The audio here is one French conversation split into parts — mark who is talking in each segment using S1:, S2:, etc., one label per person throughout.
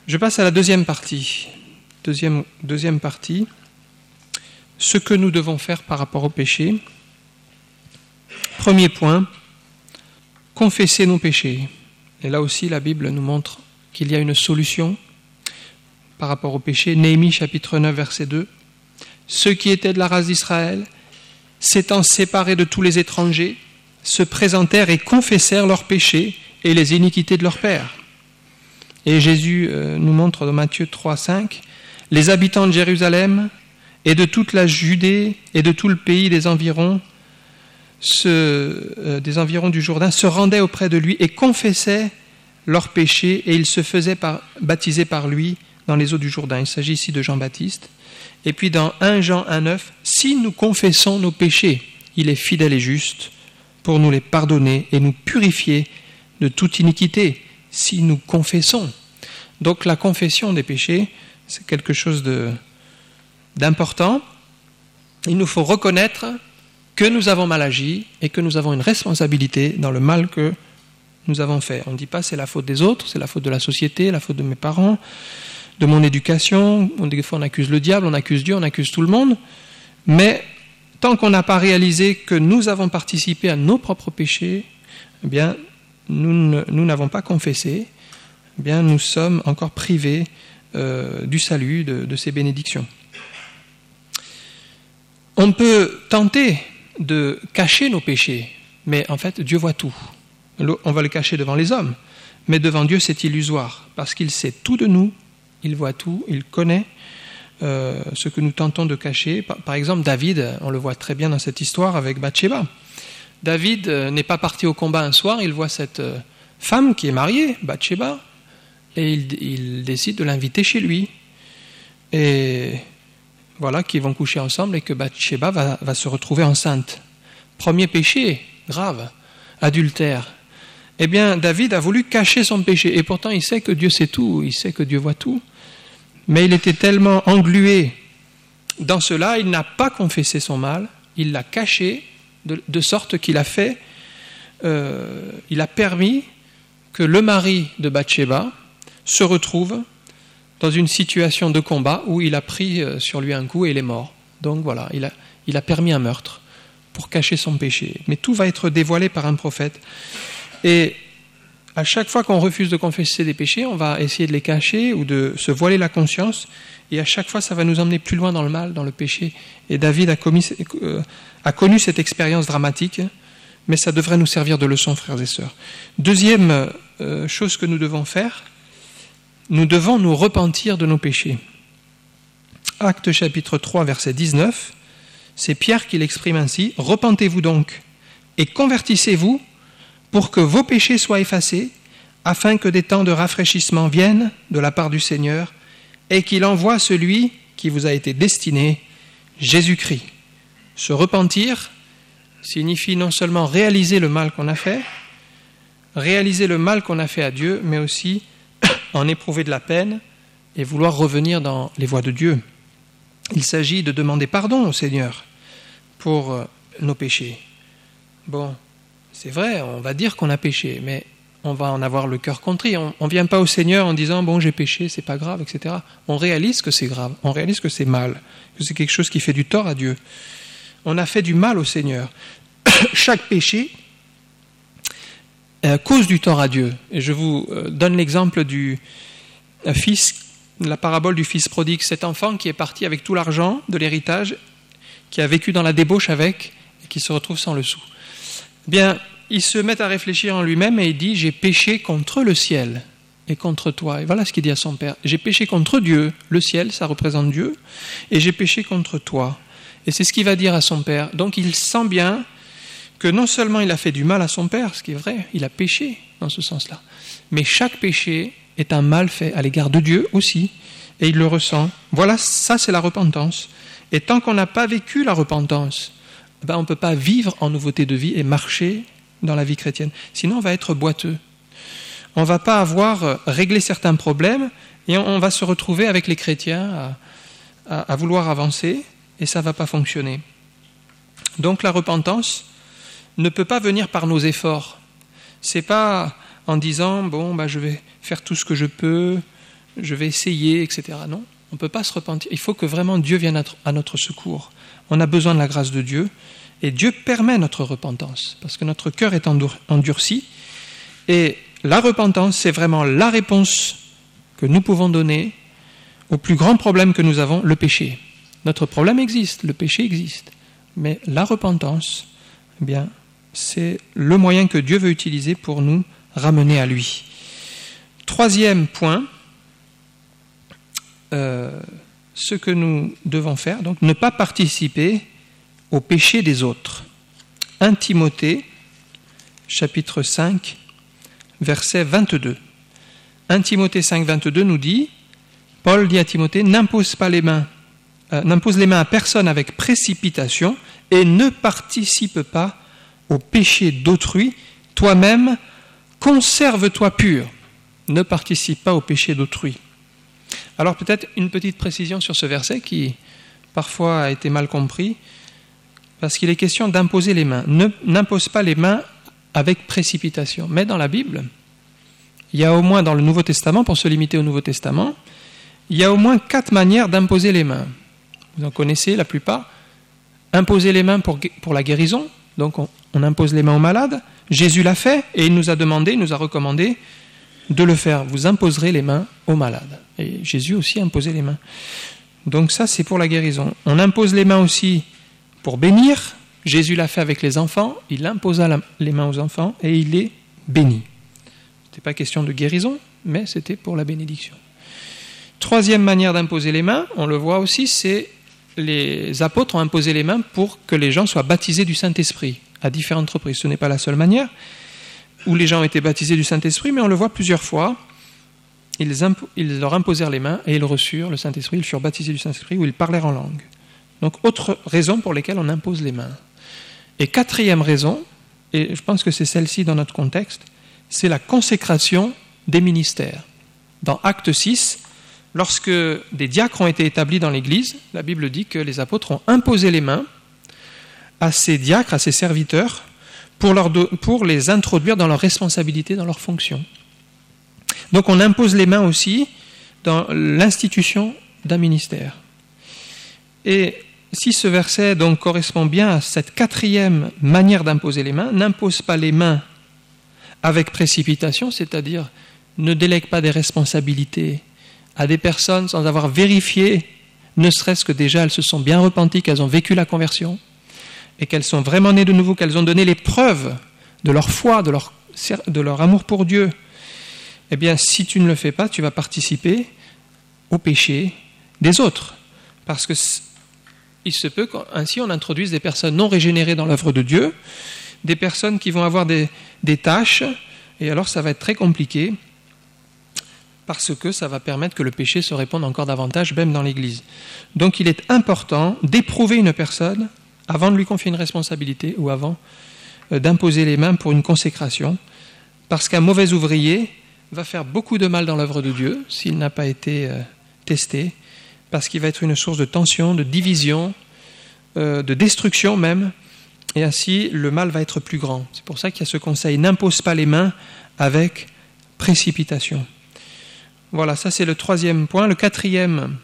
S1: Je passe à la deuxième partie. Deuxième partie. Ce que nous devons faire par rapport au péché. Premier point, confesser nos péchés. Et là aussi, la Bible nous montre qu'il y a une solution par rapport au péché. Néhémie chapitre 9, verset 2. Ceux qui étaient de la race d'Israël, s'étant séparés de tous les étrangers, se présentèrent et confessèrent leurs péchés et les iniquités de leurs pères. Et Jésus nous montre dans Matthieu 3, 5, les habitants de Jérusalem et de toute la Judée et de tout le pays des environs du Jourdain se rendaient auprès de lui et confessaient leurs péchés, et ils se faisaient baptiser par lui dans les eaux du Jourdain. Il s'agit ici de Jean-Baptiste. Et puis dans 1 Jean 1,9, si nous confessons nos péchés, il est fidèle et juste pour nous les pardonner et nous purifier de toute iniquité, si nous confessons. Donc la confession des péchés, c'est quelque chose d'important. Il nous faut reconnaître que nous avons mal agi et que nous avons une responsabilité dans le mal que nous avons fait. On ne dit pas c'est la faute des autres, c'est la faute de la société, la faute de mes parents, de mon éducation. Des fois on accuse le diable, on accuse Dieu, on accuse tout le monde. Mais tant qu'on n'a pas réalisé que nous avons participé à nos propres péchés, eh bien, nous n'avons pas confessé, eh bien, nous sommes encore privés du salut, de ces bénédictions. On peut tenter de cacher nos péchés, mais en fait, Dieu voit tout. On va le cacher devant les hommes, mais devant Dieu, c'est illusoire, parce qu'il sait tout de nous, il voit tout, il connaît ce que nous tentons de cacher. Par exemple, David, on le voit très bien dans cette histoire avec Bathsheba. David n'est pas parti au combat un soir, il voit cette femme qui est mariée, Bathsheba, et il décide de l'inviter chez lui. Et voilà, qu'ils vont coucher ensemble et que Bathsheba va se retrouver enceinte. Premier péché, grave, adultère. Eh bien, David a voulu cacher son péché, et pourtant il sait que Dieu sait tout, il sait que Dieu voit tout. Mais il était tellement englué dans cela, il n'a pas confessé son mal, il l'a caché, de sorte qu'il a fait, il a permis que le mari de Bathsheba se retrouve dans une situation de combat où il a pris sur lui un coup et il est mort. Donc voilà, il a permis un meurtre pour cacher son péché. Mais tout va être dévoilé par un prophète. Et à chaque fois qu'on refuse de confesser des péchés, on va essayer de les cacher ou de se voiler la conscience. Et à chaque fois, ça va nous emmener plus loin dans le mal, dans le péché. Et David a connu cette expérience dramatique, mais ça devrait nous servir de leçon, frères et sœurs. Deuxième chose que nous devons faire, nous devons nous repentir de nos péchés. Actes chapitre 3, verset 19, c'est Pierre qui l'exprime ainsi. « Repentez-vous donc et convertissez-vous pour que vos péchés soient effacés, afin que des temps de rafraîchissement viennent de la part du Seigneur et qu'il envoie celui qui vous a été destiné, Jésus-Christ. » Se repentir signifie non seulement réaliser le mal qu'on a fait à Dieu, mais aussi en éprouver de la peine et vouloir revenir dans les voies de Dieu. Il s'agit de demander pardon au Seigneur pour nos péchés. Bon, c'est vrai, on va dire qu'on a péché, mais on va en avoir le cœur contrit. On ne vient pas au Seigneur en disant « bon, j'ai péché, c'est pas grave, etc. » On réalise que c'est grave, on réalise que c'est mal, que c'est quelque chose qui fait du tort à Dieu. On a fait du mal au Seigneur. Chaque péché cause du tort à Dieu. Et je vous donne l'exemple du fils, la parabole du fils prodigue, cet enfant qui est parti avec tout l'argent de l'héritage, qui a vécu dans la débauche avec, et qui se retrouve sans le sou. Bien, il se met à réfléchir en lui-même et il dit « j'ai péché contre le ciel et contre toi ». Et voilà ce qu'il dit à son père. « J'ai péché contre Dieu ». Le ciel, ça représente Dieu. « Et j'ai péché contre toi ». Et c'est ce qu'il va dire à son père. Donc il sent bien que non seulement il a fait du mal à son père, ce qui est vrai, il a péché dans ce sens-là, mais chaque péché est un mal fait à l'égard de Dieu aussi, et il le ressent. Voilà, ça c'est la repentance. Et tant qu'on n'a pas vécu la repentance, on ne peut pas vivre en nouveauté de vie et marcher dans la vie chrétienne. Sinon on va être boiteux. On ne va pas avoir réglé certains problèmes, et on va se retrouver avec les chrétiens à vouloir avancer, et ça ne va pas fonctionner. Donc la repentance ne peut pas venir par nos efforts. C'est pas en disant je vais faire tout ce que je peux, je vais essayer, etc. Non, on ne peut pas se repentir. Il faut que vraiment Dieu vienne à notre secours. On a besoin de la grâce de Dieu, et Dieu permet notre repentance, parce que notre cœur est endurci, et la repentance, c'est vraiment la réponse que nous pouvons donner au plus grand problème que nous avons, le péché. Notre problème existe, le péché existe, mais la repentance, eh bien, c'est le moyen que Dieu veut utiliser pour nous ramener à lui. Troisième point, ce que nous devons faire, donc ne pas participer au péché des autres. 1 Timothée, chapitre 5, verset 22. 1 Timothée 5, 22 nous dit, Paul dit à Timothée, n'impose les mains à personne avec précipitation et ne participe pas au péché d'autrui, toi-même, conserve-toi pur. Ne participe pas au péché d'autrui. Alors peut-être une petite précision sur ce verset qui parfois a été mal compris, parce qu'il est question d'imposer les mains. N'impose pas les mains avec précipitation. Mais dans la Bible, il y a au moins dans le Nouveau Testament, pour se limiter au Nouveau Testament, il y a au moins 4 manières d'imposer les mains. Vous en connaissez la plupart. Imposer les mains pour la guérison, donc on impose les mains aux malades. Jésus l'a fait et il nous a recommandé de le faire. Vous imposerez les mains aux malades. Et Jésus aussi a imposé les mains. Donc ça, c'est pour la guérison. On impose les mains aussi pour bénir. Jésus l'a fait avec les enfants. Il imposa les mains aux enfants et il les bénit. Ce n'était pas question de guérison, mais c'était pour la bénédiction. Troisième manière d'imposer les mains, on le voit aussi, c'est les apôtres ont imposé les mains pour que les gens soient baptisés du Saint-Esprit à différentes reprises. Ce n'est pas la seule manière où les gens ont été baptisés du Saint-Esprit, mais on le voit plusieurs fois. Ils leur imposèrent les mains et ils reçurent le Saint-Esprit, ils furent baptisés du Saint-Esprit où ils parlèrent en langue. Donc, autre raison pour laquelle on impose les mains. Et quatrième raison, et je pense que c'est celle-ci dans notre contexte, c'est la consécration des ministères. Dans Acte 6, lorsque des diacres ont été établis dans l'Église, la Bible dit que les apôtres ont imposé les mains à ces diacres, à ces serviteurs, pour les introduire dans leurs responsabilités, dans leurs fonctions. Donc on impose les mains aussi dans l'institution d'un ministère. Et si ce verset donc correspond bien à cette quatrième manière d'imposer les mains, n'impose pas les mains avec précipitation, c'est-à-dire ne délègue pas des responsabilités à des personnes sans avoir vérifié, ne serait-ce que déjà elles se sont bien repenties, qu'elles ont vécu la conversion et qu'elles sont vraiment nées de nouveau, qu'elles ont donné les preuves de leur foi, de leur amour pour Dieu. Eh bien, si tu ne le fais pas, tu vas participer au péché des autres. Parce que il se peut qu'ainsi on introduise des personnes non régénérées dans l'œuvre de Dieu, des personnes qui vont avoir des tâches, et alors ça va être très compliqué, parce que ça va permettre que le péché se répande encore davantage, même dans l'Église. Donc il est important d'éprouver une personne avant de lui confier une responsabilité ou avant d'imposer les mains pour une consécration, parce qu'un mauvais ouvrier va faire beaucoup de mal dans l'œuvre de Dieu s'il n'a pas été testé, parce qu'il va être une source de tension, de division, de destruction même, et ainsi le mal va être plus grand. C'est pour ça qu'il y a ce conseil, n'impose pas les mains avec précipitation. Voilà, ça c'est le troisième point. Le quatrième,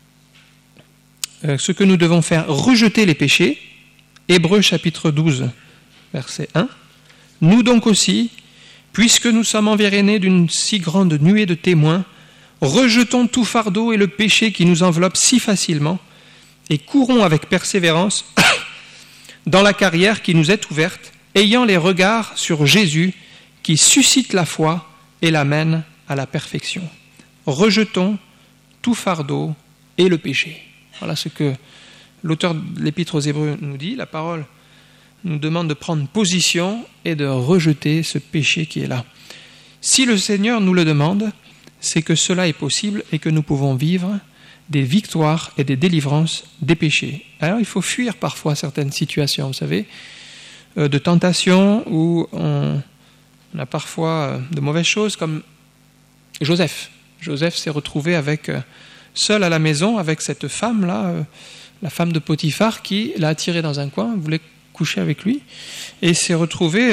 S1: ce que nous devons faire, rejeter les péchés. Hébreux chapitre 12, verset 1. Nous donc aussi, puisque nous sommes environnés d'une si grande nuée de témoins, rejetons tout fardeau et le péché qui nous enveloppe si facilement et courons avec persévérance dans la carrière qui nous est ouverte, ayant les regards sur Jésus qui suscite la foi et l'amène à la perfection. Rejetons tout fardeau et le péché. Voilà ce que l'auteur de l'Épître aux Hébreux nous dit. La parole nous demande de prendre position et de rejeter ce péché qui est là. Si le Seigneur nous le demande, c'est que cela est possible et que nous pouvons vivre des victoires et des délivrances des péchés. Alors il faut fuir parfois certaines situations, vous savez, de tentation où on a parfois de mauvaises choses, comme Joseph. Joseph s'est retrouvé seul à la maison avec cette femme-là, la femme de Potiphar, qui l'a attiré dans un coin, voulait coucher avec lui, et s'est retrouvé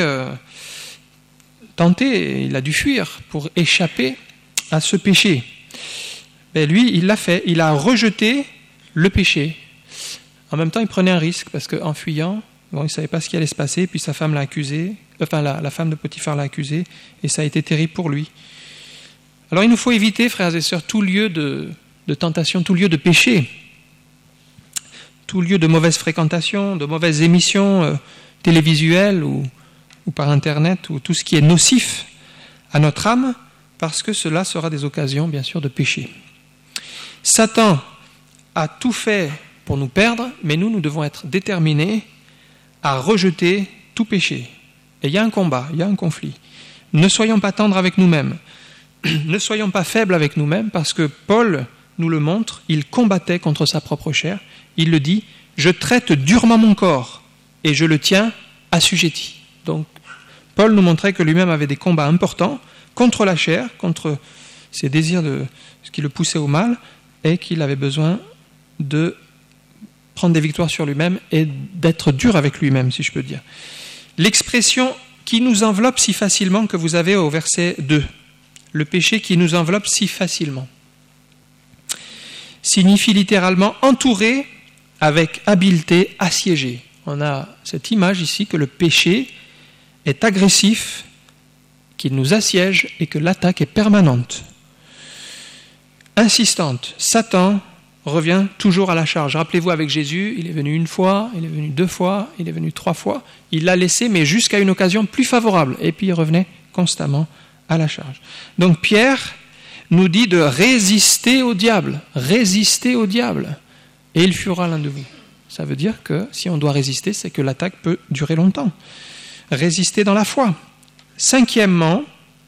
S1: tenté, il a dû fuir pour échapper à ce péché. Ben lui, il l'a fait, il a rejeté le péché. En même temps, il prenait un risque, parce qu'en fuyant, il ne savait pas ce qui allait se passer, puis sa femme l'a accusé, la femme de Potiphar l'a accusé, et ça a été terrible pour lui. Alors il nous faut éviter, frères et sœurs, tout lieu de tentation, tout lieu de péché, tout lieu de mauvaise fréquentation, de mauvaises émissions télévisuelles ou par Internet, ou tout ce qui est nocif à notre âme, parce que cela sera des occasions, bien sûr, de péché. Satan a tout fait pour nous perdre, mais nous devons être déterminés à rejeter tout péché. Et il y a un combat, il y a un conflit. Ne soyons pas tendres avec nous-mêmes, ne soyons pas faibles avec nous-mêmes, parce que Paul nous le montre, il combattait contre sa propre chair. Il le dit, « Je traite durement mon corps, et je le tiens assujetti. » Donc, Paul nous montrait que lui-même avait des combats importants contre la chair, contre ses désirs, ce qui le poussait au mal, et qu'il avait besoin de prendre des victoires sur lui-même et d'être dur avec lui-même, si je peux dire. L'expression « qui nous enveloppe si facilement » que vous avez au verset 2, le péché qui nous enveloppe si facilement, signifie littéralement « entouré avec habileté, assiégé ». On a cette image ici que le péché est agressif, qu'il nous assiège et que l'attaque est permanente, insistante. Satan revient toujours à la charge. Rappelez-vous, avec Jésus, il est venu une fois, il est venu 2 fois, il est venu 3 fois. Il l'a laissé, mais jusqu'à une occasion plus favorable. Et puis il revenait constamment à la charge. Donc Pierre nous dit de résister au diable. Résister au diable. Et il fuira l'un de vous. Ça veut dire que si on doit résister, c'est que l'attaque peut durer longtemps. Résister dans la foi. 5e,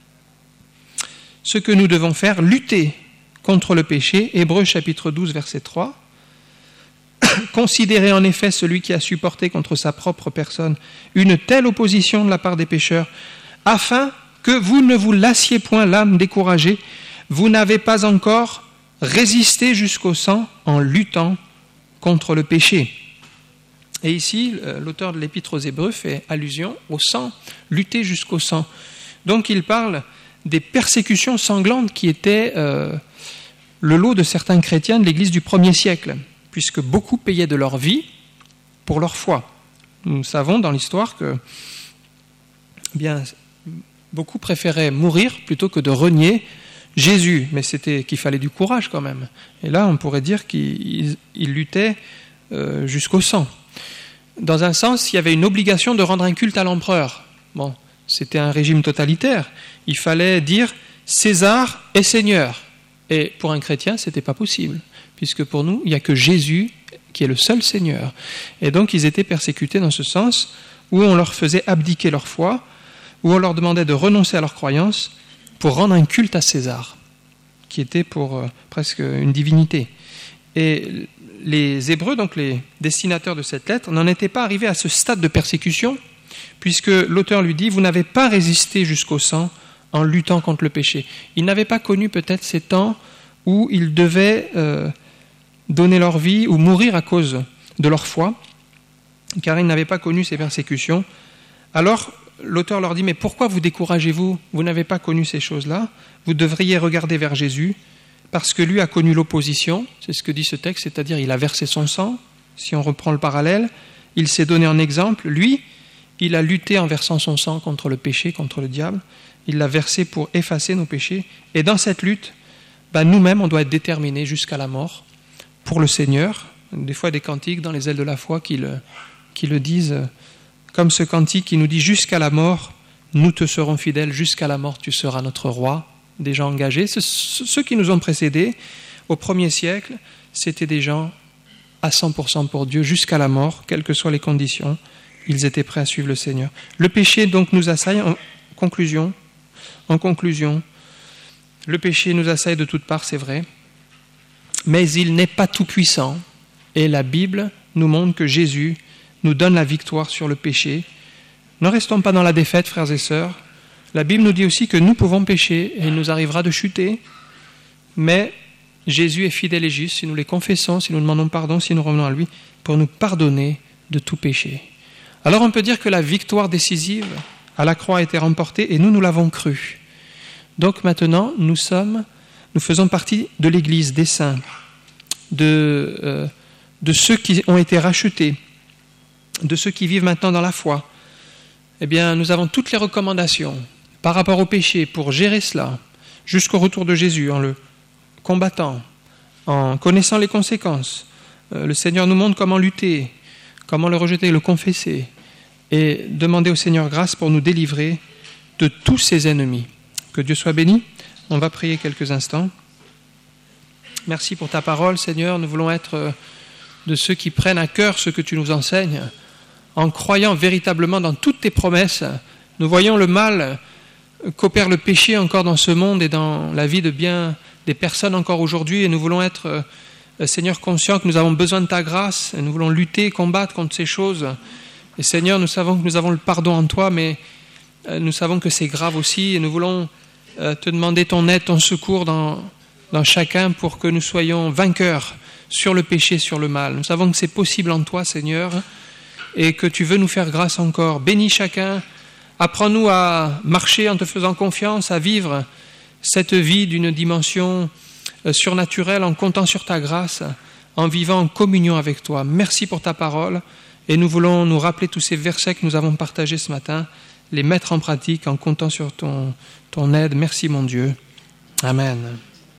S1: ce que nous devons faire, lutter contre le péché. Hébreux chapitre 12, verset 3. Considérez en effet celui qui a supporté contre sa propre personne une telle opposition de la part des pécheurs, afin que vous ne vous lassiez point l'âme découragée. Vous n'avez pas encore résisté jusqu'au sang en luttant contre le péché. Et ici, l'auteur de l'Épître aux Hébreux fait allusion au sang, lutter jusqu'au sang. Donc il parle des persécutions sanglantes qui étaient le lot de certains chrétiens de l'Église du 1er siècle, puisque beaucoup payaient de leur vie pour leur foi. Nous savons dans l'histoire que beaucoup préféraient mourir plutôt que de renier Jésus, mais c'était qu'il fallait du courage quand même. Et là, on pourrait dire qu'ils luttaient jusqu'au sang. Dans un sens, il y avait une obligation de rendre un culte à l'empereur. Bon, c'était un régime totalitaire. Il fallait dire César est Seigneur. Et pour un chrétien, ce n'était pas possible, puisque pour nous, il n'y a que Jésus qui est le seul Seigneur. Et donc, ils étaient persécutés dans ce sens où on leur faisait abdiquer leur foi, où on leur demandait de renoncer à leur croyance pour rendre un culte à César, qui était pour presque une divinité. Et les Hébreux, donc les destinataires de cette lettre, n'en étaient pas arrivés à ce stade de persécution, puisque l'auteur lui dit « Vous n'avez pas résisté jusqu'au sang en luttant contre le péché ». Ils n'avaient pas connu peut-être ces temps où ils devaient donner leur vie ou mourir à cause de leur foi, car ils n'avaient pas connu ces persécutions. Alors, l'auteur leur dit « Mais pourquoi vous découragez-vous ? Vous n'avez pas connu ces choses-là. Vous devriez regarder vers Jésus, parce que lui a connu l'opposition, c'est ce que dit ce texte, c'est-à-dire il a versé son sang, si on reprend le parallèle, il s'est donné en exemple, lui, il a lutté en versant son sang contre le péché, contre le diable, il l'a versé pour effacer nos péchés, et dans cette lutte, nous-mêmes, on doit être déterminés jusqu'à la mort pour le Seigneur. Des fois, des cantiques dans les ailes de la foi qui le disent, comme ce cantique qui nous dit « Jusqu'à la mort, nous te serons fidèles, jusqu'à la mort, tu seras notre roi ». Des gens engagés. Ceux qui nous ont précédés au 1er siècle, c'était des gens à 100% pour Dieu jusqu'à la mort, quelles que soient les conditions. Ils étaient prêts à suivre le Seigneur. Le péché donc nous assaille. En conclusion, le péché nous assaille de toutes parts, c'est vrai, mais il n'est pas tout puissant. Et la Bible nous montre que Jésus nous donne la victoire sur le péché. Ne restons pas dans la défaite, frères et sœurs. La Bible nous dit aussi que nous pouvons pécher et il nous arrivera de chuter, mais Jésus est fidèle et juste si nous les confessons, si nous demandons pardon, si nous revenons à lui, pour nous pardonner de tout péché. Alors on peut dire que la victoire décisive à la croix a été remportée et nous l'avons cru. Donc maintenant, nous sommes Nous faisons partie de l'Église, des saints, de ceux qui ont été rachetés, de ceux qui vivent maintenant dans la foi. Eh bien, nous avons toutes les recommandations par rapport au péché pour gérer cela jusqu'au retour de Jésus, en le combattant, en connaissant les conséquences. Le Seigneur nous montre comment lutter, comment le rejeter, le confesser, et demander au Seigneur grâce pour nous délivrer de tous ses ennemis. Que Dieu soit béni. On va prier quelques instants. Merci pour ta parole, Seigneur. Nous voulons être de ceux qui prennent à cœur ce que tu nous enseignes, en croyant véritablement dans toutes tes promesses. Nous voyons le mal qu'opère le péché encore dans ce monde et dans la vie de bien des personnes encore aujourd'hui, et nous voulons être, Seigneur, conscients que nous avons besoin de ta grâce, et nous voulons lutter, combattre contre ces choses. Et Seigneur, nous savons que nous avons le pardon en toi, mais nous savons que c'est grave aussi, et nous voulons te demander ton aide, ton secours dans chacun pour que nous soyons vainqueurs sur le péché, sur le mal. Nous savons que c'est possible en toi, Seigneur, et que tu veux nous faire grâce encore. Bénis chacun, apprends-nous à marcher en te faisant confiance, à vivre cette vie d'une dimension surnaturelle en comptant sur ta grâce, en vivant en communion avec toi. Merci pour ta parole, et nous voulons nous rappeler tous ces versets que nous avons partagés ce matin, les mettre en pratique en comptant sur ton aide. Merci mon Dieu. Amen.